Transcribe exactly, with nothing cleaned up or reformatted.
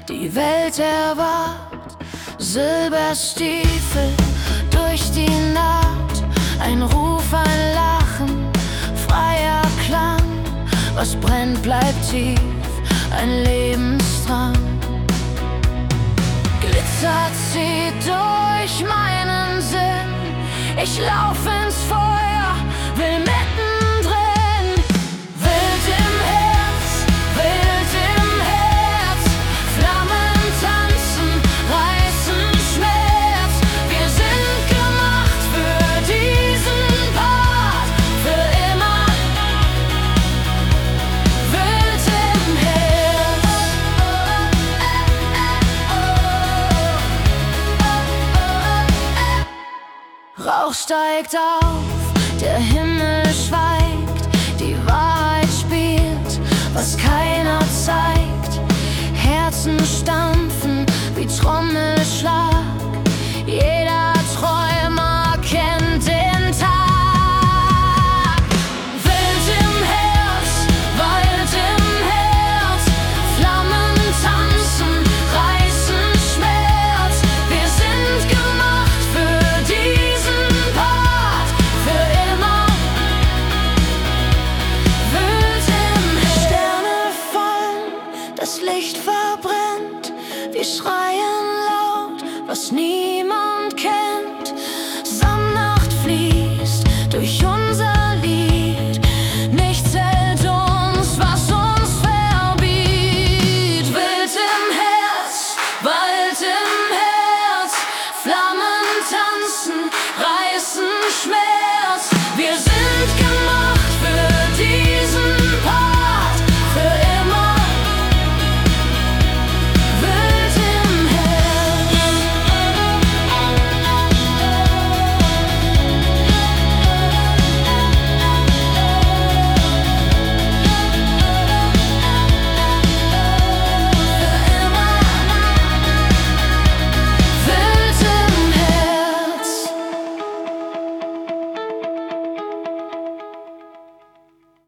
Die Welt erwacht, Silberstiefel durch die Nacht, ein Ruf, ein Lachen, freier Klang. Was brennt, bleibt tief, ein Lebenstraum. Glitzer zieht durch meinen Sinn, ich lauf ins Feuer, will mittendrin. Wild im Herz, wild im Herz, Flammen tanzen, reißen Schmerz. Wir sind gemacht für diesen Part, für immer. Wild im Herz. Rauch steigt auf, der Himmel schweigt, die Wahrheit spielt, was keiner zeigt. Herzen stampfen wie Trommelschlag.